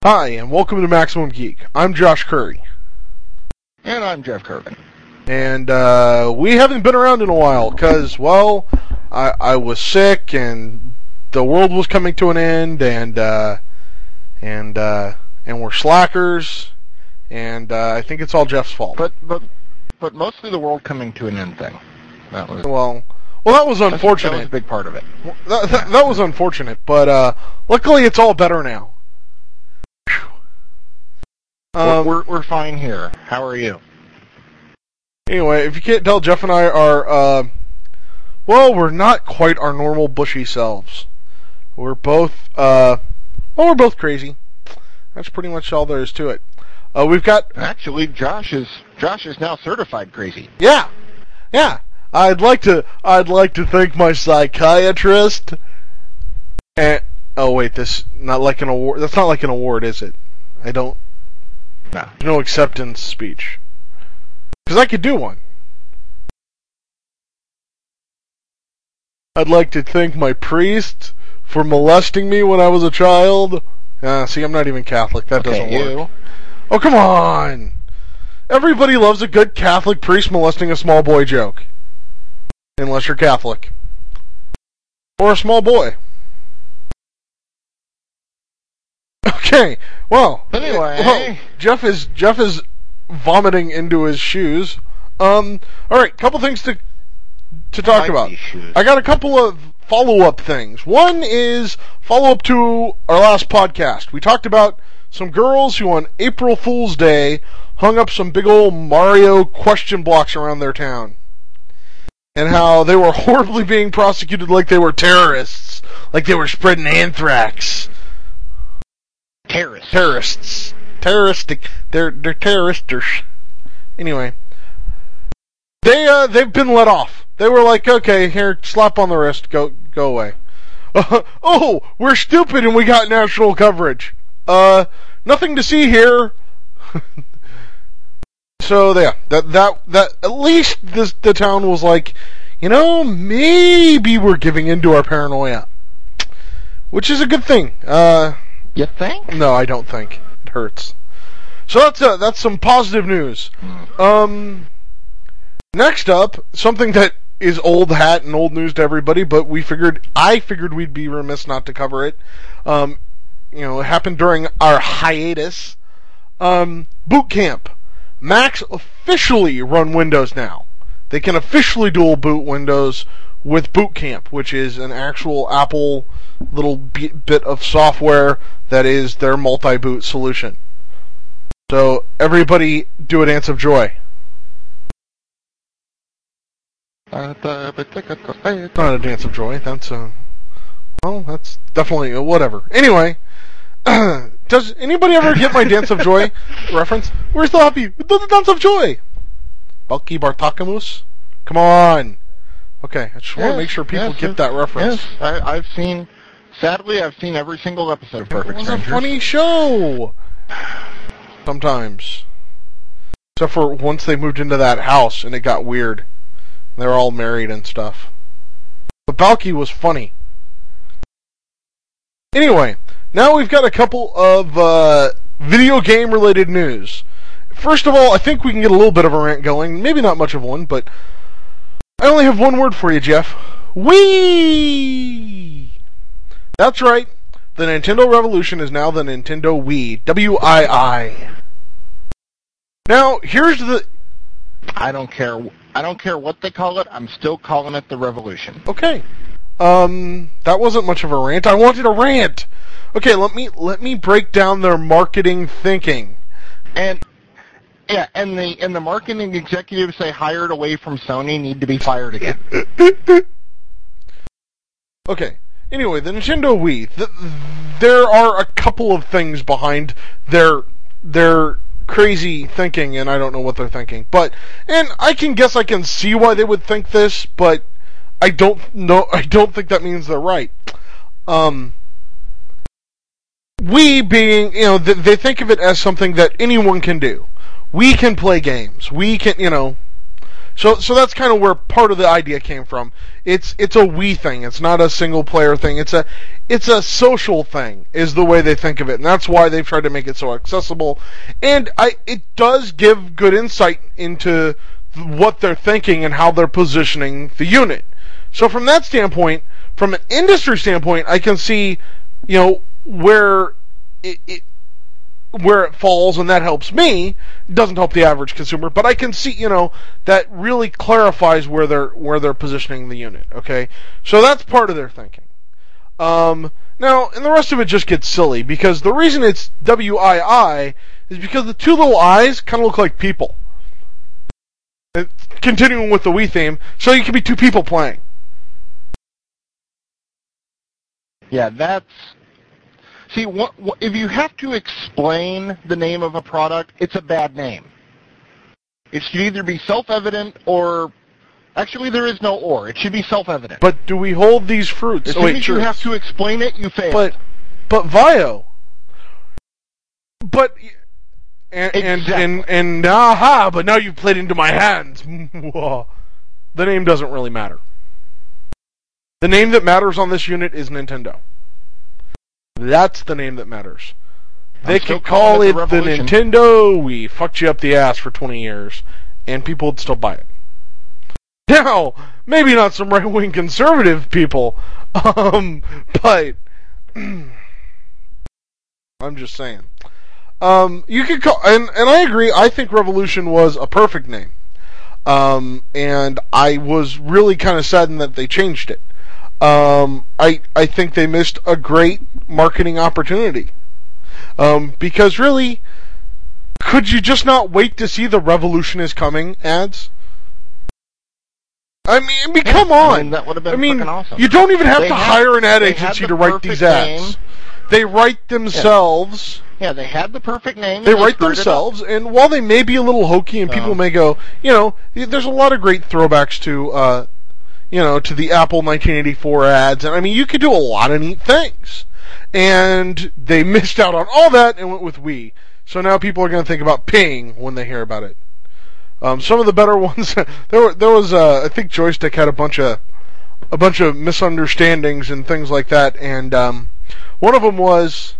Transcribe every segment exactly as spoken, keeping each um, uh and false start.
Hi, and welcome to Maximum Geek. I'm Josh Curry. And I'm Jeff Kirvin. And uh, we haven't been around in a while, because, well, I, I was sick, and the world was coming to an end, and uh, and uh, and we're slackers, and uh, I think it's all Jeff's fault. But but but mostly the world coming to an end thing. That was well, well, that was unfortunate. That was a big part of it. That, that, that was unfortunate, but uh, luckily it's all better now. Um, we're, we're we're fine here. How are you? Anyway, if you can't tell, Jeff and I are, uh, well, we're not quite our normal bushy selves. We're both, uh, well, we're both crazy. That's pretty much all there is to it. Uh, we've got... Actually, Josh is, Josh is now certified crazy. Yeah, yeah. I'd like to, I'd like to thank my psychiatrist. And, oh wait, this, not like an award, that's not like an award, is it? I don't, no. There's no acceptance speech. Because I could do one. I'd like to thank my priest for molesting me when I was a child. Uh, see, I'm not even Catholic. That okay, doesn't you. work. Oh, come on! Everybody loves a good Catholic priest molesting a small boy joke. Unless you're Catholic. Or a small boy. Okay, well... Anyway... Well, Jeff is... Jeff is... vomiting into his shoes. Um, alright, couple things to to talk like about. These shoes. I got a couple of follow-up things. One is follow-up to our last podcast. We talked about some girls who on April Fool's Day hung up some big old Mario question blocks around their town. And how they were horribly being prosecuted like they were terrorists. Like they were spreading anthrax. Terrorists. Terrorists. Terroristic. They're they're terroristers. Anyway, they uh they've been let off. They were like, okay, here, slap on the wrist, go go away. Uh, oh, we're stupid and we got national coverage. Uh, nothing to see here. So yeah, that that that at least this the town was like, you know, maybe we're giving into our paranoia, which is a good thing. Uh, you think? No, I don't think. Hurts. So that's uh, that's some positive news. Um, next up, something that is old hat and old news to everybody, but we figured I figured we'd be remiss not to cover it. Um, you know, it happened during our hiatus. Um, Boot Camp. Macs officially run Windows now. They can officially dual boot Windows with Boot Camp, which is an actual Apple little bit of software that is their multi-boot solution. So, everybody do a dance of joy. Not a dance of joy, that's, uh, well, that's definitely, uh, whatever. Anyway, does anybody ever get my dance of joy reference? Where's the happy? The dance of joy! Bulky Bartakamus? Come on! Okay, I just want to yes, make sure people yes, get yes, that reference. Yes, I, I've seen, sadly, I've seen every single episode of Perfect Strangers. It was Strangers. a funny show! Sometimes. Except for once they moved into that house and it got weird. They were all married and stuff. But Balky was funny. Anyway, now we've got a couple of uh, video game related news. First of all, I think we can get a little bit of a rant going. Maybe not much of one, but I only have one word for you, Jeff. Wii! That's right. The Nintendo Revolution is now the Nintendo Wii. W I I. Now, here's the... I don't care. I don't care what they call it. I'm still calling it the Revolution. Okay. Um, that wasn't much of a rant. I wanted a rant. Okay, let me let me break down their marketing thinking. And yeah, and the and the marketing executives they hired away from Sony need to be fired again. Okay. Anyway, the Nintendo Wii. The, there are a couple of things behind their their crazy thinking, and I don't know what they're thinking. But and I can guess I can see why they would think this, but I don't know. I don't think that means they're right. Um, Wii being, you know, th- they think of it as something that anyone can do. We can play games. We can, you know, So so that's kind of where part of the idea came from. It's it's a we thing. It's not a single player thing. It's a it's a social thing is the way they think of it. And that's why they've tried to make it so accessible. And I it does give good insight into what they're thinking and how they're positioning the unit. So from that standpoint, from an industry standpoint, I can see, you know, where it, it where it falls, and that helps me. It doesn't help the average consumer, but I can see, you know, that really clarifies where they're where they're positioning the unit. Okay, so that's part of their thinking. Um, now, and the rest of it just gets silly because the reason it's W I I is because the two little eyes kind of look like people. And continuing with the Wii theme, so you can be two people playing. Yeah, that's... See, what, what, if you have to explain the name of a product, it's a bad name. It should either be self-evident or... Actually, there is no or. It should be self-evident. But do we hold these fruits? As oh, soon wait, as sure. you have to explain it, you fail. But, but Vio... But... And, exactly. and, and, and, aha, but now you've played into my hands. The name doesn't really matter. The name that matters on this unit is Nintendo. That's the name that matters. They could call it the, the Nintendo Wii. Fucked you up the ass for twenty years, and people would still buy it. Now, maybe not some right-wing conservative people, um, but I'm just saying. Um, you could call, and, and I agree, I think Revolution was a perfect name. Um, and I was really kind of saddened that they changed it. Um, I, I think they missed a great marketing opportunity. Um, because really, could you just not wait to see the Revolution is coming ads? I mean, I mean, come yeah, on. I mean, that would have been I mean, fucking awesome. You don't even have they to had, hire an ad agency to write these ads. Name. They write themselves. Yeah. Yeah, they had the perfect name. They write themselves, and while they may be a little hokey, and people um, may go, you know, there's a lot of great throwbacks to, uh, you know, to the Apple nineteen eighty-four ads, and I mean, you could do a lot of neat things. And they missed out on all that and went with Wii. So now people are going to think about Ping when they hear about it. Um, some of the better ones, there were, there was, uh, I think Joystick had a bunch of, a bunch of misunderstandings and things like that, and um, one of them was.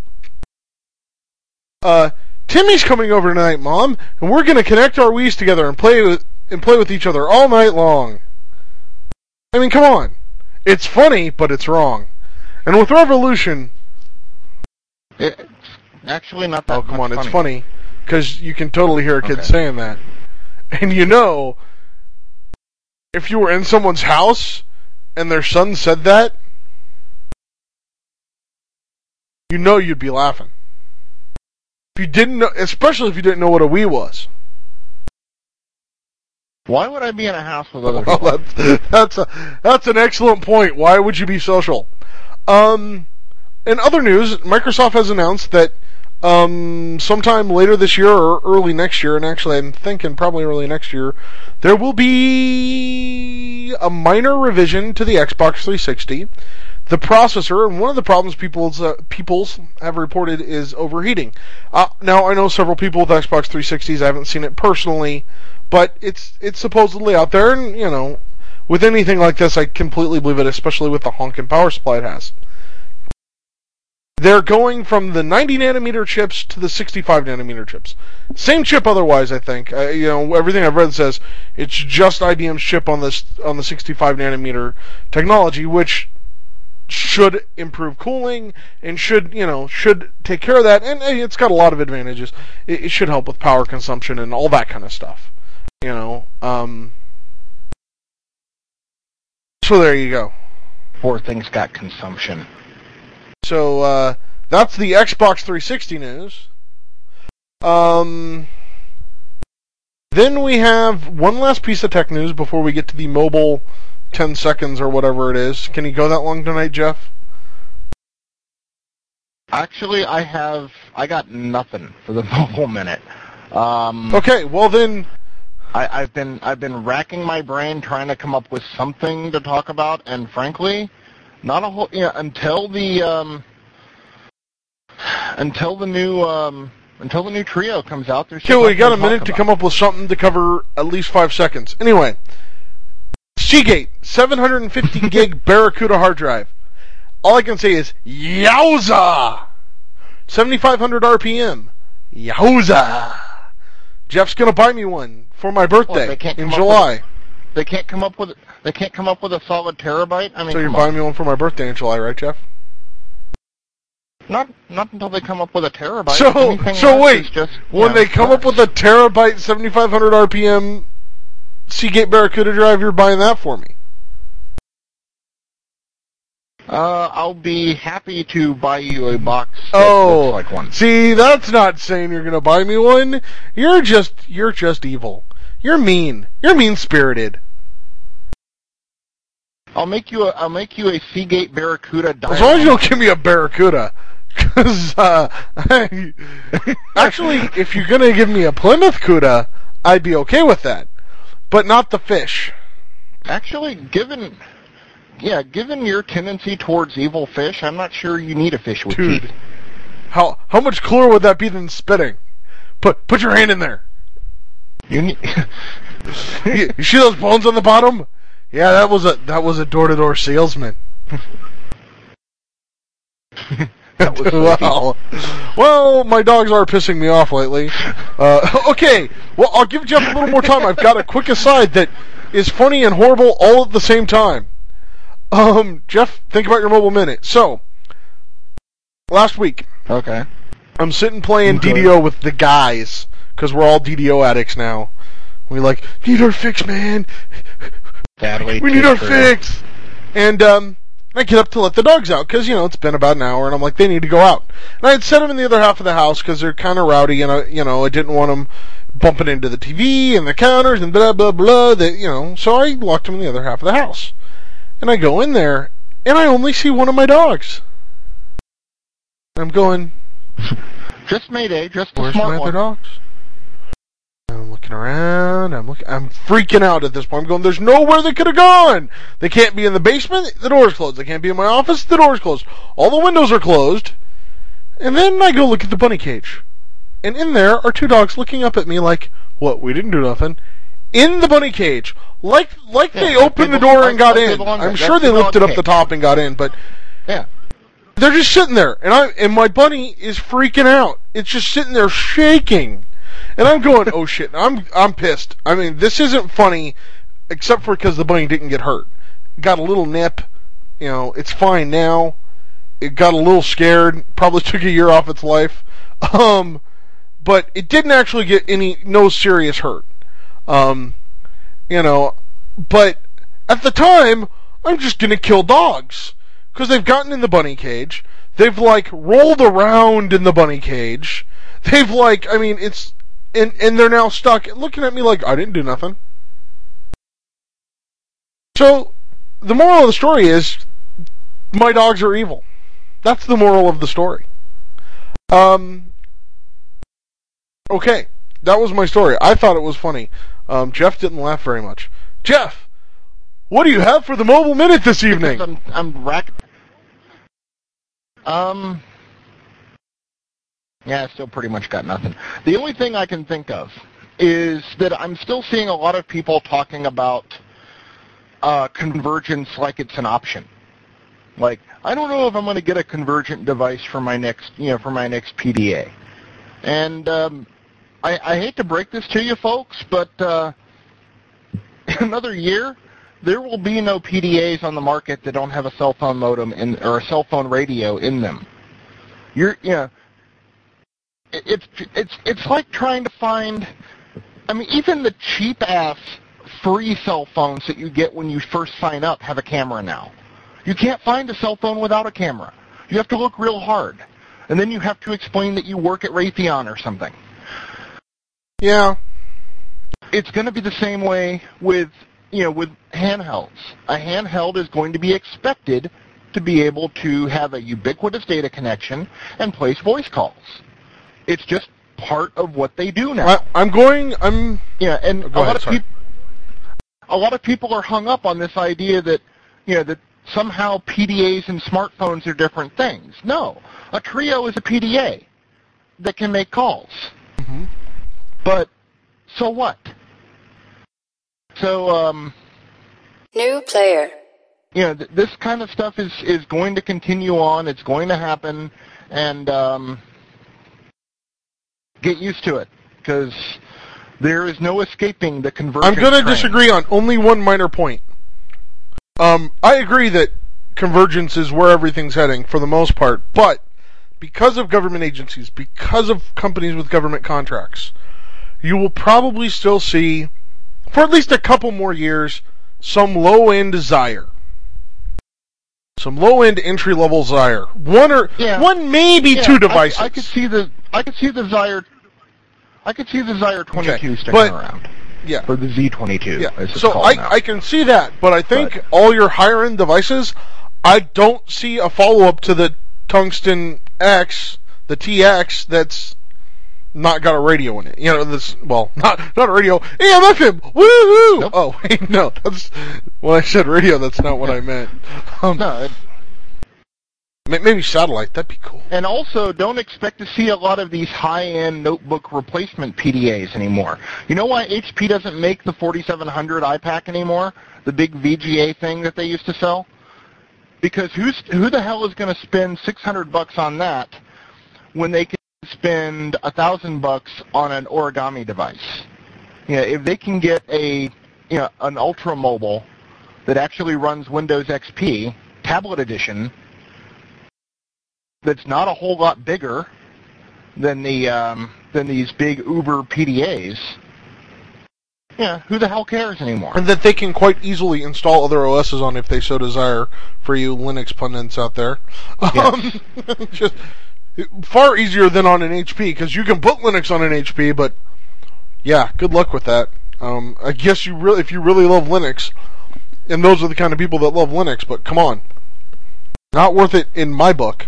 Uh, Timmy's coming over tonight, Mom, and we're going to connect our Wiis together and play with and play with each other all night long. I mean, come on. It's funny, but it's wrong. And with Revolution... It's actually not that Oh, come on, funny. it's funny. Because you can totally hear a kid okay. saying that. And you know, if you were in someone's house and their son said that, you know you'd be laughing. If you didn't know, especially if you didn't know what a Wii was. Why would I be in a house with other well, people? that's, that's, a, that's an excellent point. Why would you be social? Um, in other news, Microsoft has announced that um, sometime later this year or early next year, and actually I'm thinking probably early next year, there will be a minor revision to the Xbox three sixty. The processor, and one of the problems people's uh, people's have reported is overheating. Uh, now, I know several people with Xbox three sixties. I haven't seen it personally, but it's it's supposedly out there, and, you know, with anything like this, I completely believe it, especially with the honking power supply it has. They're going from the ninety nanometer chips to the sixty-five nanometer chips. Same chip otherwise, I think. Uh, you know, everything I've read says it's just I B M's chip on this on the sixty-five nanometer technology, which should improve cooling and should, you know, should take care of that, and it's got a lot of advantages. It, it should help with power consumption and all that kind of stuff. You know, um, so there you go. Poor thing's got consumption. So, uh, that's the Xbox three sixty news. Um, then we have one last piece of tech news before we get to the mobile ten seconds or whatever it is. Can you go that long tonight, Jeff? Actually, I have, I got nothing for the mobile minute. Um, okay, well then... I, I've been I've been racking my brain trying to come up with something to talk about, and frankly, not a whole. You know, until the um, until the new um, Until the new Trio comes out, there's Okay, just well, you got a nothing to minute talk to about. come up with something to cover at least five seconds. Anyway, Seagate, seven hundred fifty gig Barracuda hard drive. All I can say is, yowza! seventy-five hundred R P M. Yowza! Jeff's gonna buy me one for my birthday What, they can't in come up July. with a- They can't come up with they can't come up with a solid terabyte. I mean, So you're come buying on. me one for my birthday in July, right, Jeff? Not not until they come up with a terabyte. So, Anything so less wait, is just, when yeah, they come up with a terabyte, seventy-five hundred R P M Seagate Barracuda drive, you're buying that for me? Uh, I'll be happy to buy you a box that Oh, looks like one. see, that's not saying you're gonna buy me one. You're just, you're just evil. You're mean. You're mean-spirited. I'll make you a I'll make you a Seagate Barracuda diamond. As long as you don't give me a Barracuda. Because, uh, I, actually, if you're gonna give me a Plymouth Cuda, I'd be okay with that. But not the fish. Actually, given yeah, given your tendency towards evil fish, I'm not sure you need a fish with Dude, teeth. how how much cooler would that be than spitting? Put put your hand in there. You need you, you see those bones on the bottom? Yeah, that was a that was a door to door salesman. That was Well, well, my dogs are pissing me off lately. Uh, okay, well, I'll give Jeff a little more time. I've got a quick aside that is funny and horrible all at the same time. Um, Jeff, think about your mobile minute. So, last week, Okay. I'm sitting playing Okay. D D O with the guys, because we're all D D O addicts now. We like, need our fix, man. Sadly, We need our true. fix. And, um, I get up to let the dogs out, because, you know, it's been about an hour, and I'm like, they need to go out. And I had set them in the other half of the house, because they're kind of rowdy, and, I, you know, I didn't want them bumping into the T V and the counters and blah, blah, blah, that, you know, so I locked them in the other half of the house. And I go in there, and I only see one of my dogs. And I'm going, Just Mayday, just a where's my smart other one. dogs? I'm looking around. I'm looking. I'm freaking out at this point. I'm going, there's nowhere they could have gone. They can't be in the basement. The door's closed. They can't be in my office. The door's closed. All the windows are closed. And then I go look at the bunny cage. And in there are two dogs looking up at me like, what, we didn't do nothing. In the bunny cage. Like like Yeah, they like opened they the door belong- and got like they in. belong I'm there. sure That's they the dog lifted up the cage. top and got in, but Yeah. they're just sitting there, and I and my bunny is freaking out. It's just sitting there shaking, and I'm going, "Oh shit!" I'm I'm pissed. I mean, this isn't funny, except for because the bunny didn't get hurt. Got a little nip, you know. It's fine now. It got a little scared. Probably took a year off its life, um, but it didn't actually get any no serious hurt. Um, you know, but at the time, I'm just gonna kill dogs. Because they've gotten in the bunny cage. They've, like, rolled around in the bunny cage. They've, like, I mean, it's... And, and they're now stuck looking at me like, I didn't do nothing. So, the moral of the story is, my dogs are evil. That's the moral of the story. Um... Okay. That was my story. I thought it was funny. Um, Jeff didn't laugh very much. Jeff! What do you have for the mobile minute this evening? Because I'm, I'm rack. Um. Yeah, I still pretty much got nothing. The only thing I can think of is that I'm still seeing a lot of people talking about uh, convergence like it's an option. Like, I don't know if I'm going to get a convergent device for my next, you know, for my next P D A. And um, I, I hate to break this to you folks, but uh, in another year, there will be no P D As on the market that don't have a cell phone modem in, or a cell phone radio in them. You're, you know, it, it's it's it's like trying to find. I mean, even the cheap ass free cell phones that you get when you first sign up have a camera now. You can't find a cell phone without a camera. You have to look real hard, and then you have to explain that you work at Raytheon or something. Yeah. It's going to be the same way with. You know, with handhelds. A handheld is going to be expected to be able to have a ubiquitous data connection and place voice calls. It's just part of what they do now. I, I'm going, I'm... Yeah, and Go a ahead, lot of sorry. people, a lot of people are hung up on this idea that, you know, that somehow P D As and smartphones are different things. No, a Trio is a P D A. that can make calls. Mm-hmm. But so what? So, um... New player. You know, th- this kind of stuff is, is going to continue on. It's going to happen. And, um... get used to it. Because there is no escaping the convergence I'm going to train. disagree on only one minor point. Um, I agree that convergence is where everything's heading for the most part, but because of government agencies, because of companies with government contracts, you will probably still see, for at least a couple more years, some low-end Zaire. Some low-end entry-level Zaire. One or Yeah. one, maybe Yeah, two devices. I, I could see the I could see the Zaire I could see the Zaire twenty-two Okay, sticking but- around. Yeah. Or the Z twenty-two. Yeah. As it's So called I, now. I can see that, but I think But- all your higher end devices, I don't see a follow up to the Tungsten X, the T X, that's not got a radio in it. You know, this well, not not a radio. A M F M, woohoo! Nope. Oh wait, no, that's when I said radio. That's not what I meant. Um, No, it, ma- maybe satellite. That'd be cool. and also don't expect to see a lot of these high-end notebook replacement P D As anymore. You know why H P doesn't make the forty-seven hundred iPac anymore? The big V G A thing that they used to sell? Because who's who the hell is going to spend six hundred bucks on that when they can spend a thousand bucks on an origami device? You know, if they can get a you know an ultra mobile that actually runs Windows X P tablet edition, that's not a whole lot bigger than the um, than these big Uber P D As. Yeah, who the hell cares anymore? And that they can quite easily install other O Ss on if they so desire, for you Linux pundits out there. Yes. Um, just far easier than on an H P, because you can put Linux on an H P, but yeah, good luck with that. Um, I guess you really, if you really love Linux, and those are the kind of people that love Linux, but come on. Not worth it in my book.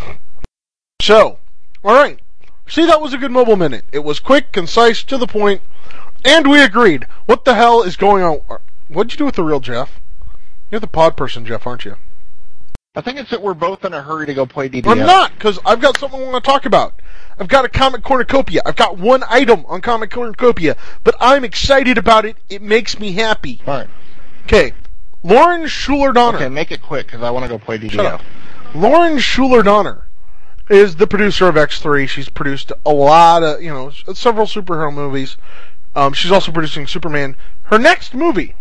So, alright. See, that was a good mobile minute. It was quick, concise, to the point, and we agreed. What the hell is going on? What'd you do with the real Jeff? You're the pod person, Jeff, aren't you? I think it's that we're both in a hurry to go play D D O. I'm not, because I've got something I want to talk about. I've got a Comic Cornucopia. I've got one item on Comic Cornucopia, but I'm excited about it. It makes me happy. All right. Okay, Lauren Schuler-Donner. Okay, make it quick because I want to go play D D O. Shut up. Lauren Schuler-Donner is the producer of X three. She's produced a lot of, you know, several superhero movies. Um, she's also producing Superman. Her next movie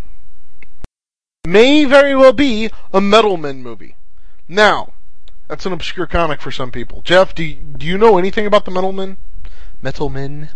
may very well be a Metal Men movie. Now, that's an obscure comic for some people. Jeff, do you, do you know anything about the Metal Men? Metal Men?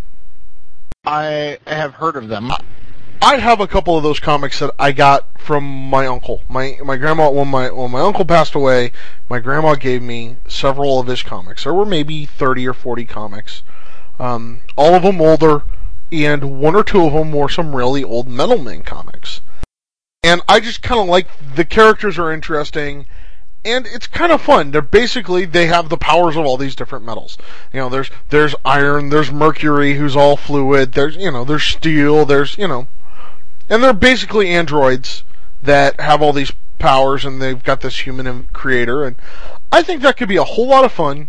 I have heard of them. I have a couple of those comics that I got from my uncle. My my grandma, when my when my uncle passed away, my grandma gave me several of his comics. There were maybe thirty or forty comics, um, all of them older, and one or two of them were some really old Metal Men comics. And I just kind of like, the characters are interesting, and it's kind of fun. They're basically, they have the powers of all these different metals. You know, there's there's iron, there's mercury, who's all fluid. There's you know, there's steel. There's you know. And they're basically androids that have all these powers, and they've got this human creator, and I think that could be a whole lot of fun.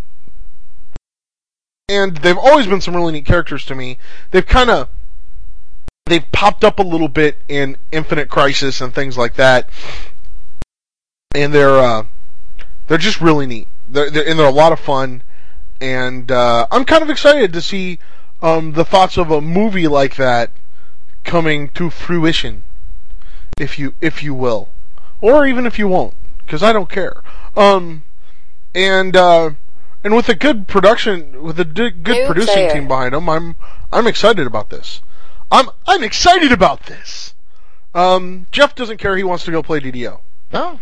And they've always been some really neat characters to me. They've kind of, they've popped up a little bit in Infinite Crisis and things like that, and they're uh, they're just really neat. They're, they're and they're a lot of fun, and uh, I'm kind of excited to see um, the thoughts of a movie like that coming to fruition, if you if you will, or even if you won't, because I don't care. Um, and uh, and with a good production, with a d- good New producing player. team behind them, I'm I'm excited about this. I'm I'm excited about this. Um, Jeff doesn't care. He wants to go play D D O. No.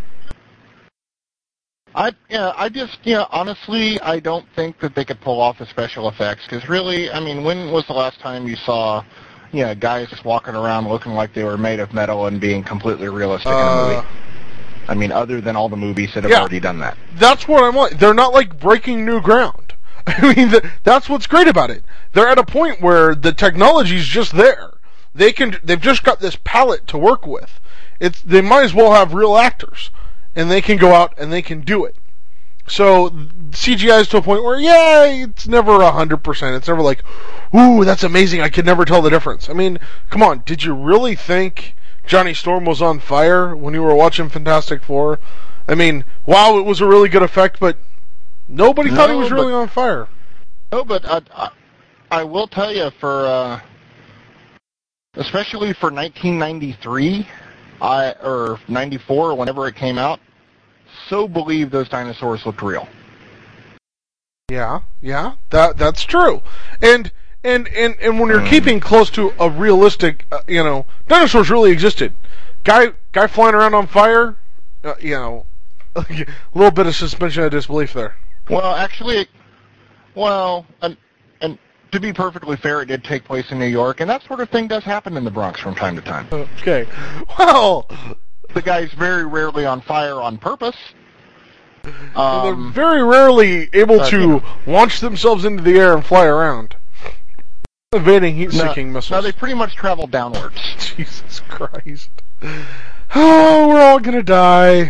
I yeah, I just yeah, honestly, I don't think that they could pull off the special effects because really, I mean, when was the last time you saw, you know, guys just walking around looking like they were made of metal and being completely realistic in a Uh, movie? I mean, other than all the movies that have Yeah. already done that. That's what I'm like. They're not like breaking new ground. I mean, th- that's what's great about it. They're at a point where the technology's just there. They can, they've just got this palette to work with. It's, they might as well have real actors, and they can go out and they can do it. So C G I is to a point where, yeah, it's never a hundred percent. It's never like, ooh, that's amazing. I could never tell the difference. I mean, come on. Did you really think Johnny Storm was on fire when you were watching Fantastic Four? I mean, wow, it was a really good effect, but nobody No, thought he was but- really on fire. No, but I, I, I will tell you, for uh, especially for nineteen ninety-three, I or ninety-four, or whenever it came out, so believe those dinosaurs looked real. Yeah, yeah, that that's true. And and and, and when you're Mm. keeping close to a realistic, uh, you know, dinosaurs really existed. Guy guy flying around on fire, uh, you know, a little bit of suspension of disbelief there. Well, actually, well, and, and to be perfectly fair, it did take place in New York, and that sort of thing does happen in the Bronx from time to time. Okay, well, The guy's very rarely on fire on purpose. they're Um, very rarely able uh, to you know. launch themselves into the air and fly around, evading no, heat-seeking no, missiles. they pretty much travel downwards. Jesus Christ! Oh, we're all gonna die.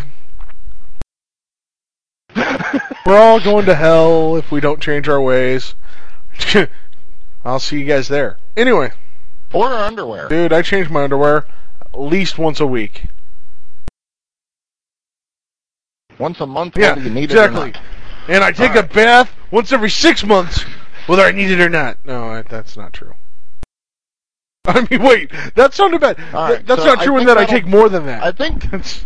We're all going to hell if we don't change our ways. I'll see you guys there. Anyway, Or our underwear. dude, I change my underwear at least once a week. Once a month, Yeah, whether you need exactly. it or not. And I take All a right. bath once every six months, whether I need it or not. No, I, that's not true. I mean, wait, that sounded bad. All Th- right, that's so not I true in think that I that'll- take more than that. I think That's,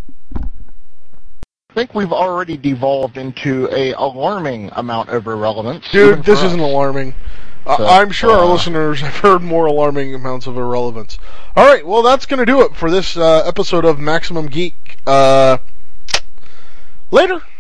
I think we've already devolved into a alarming amount of irrelevance. dude, even this for isn't us. alarming. Uh, So, I'm sure our uh, listeners have heard more alarming amounts of irrelevance. All right, well, that's going to do it for this uh, episode of Maximum Geek. Uh, later.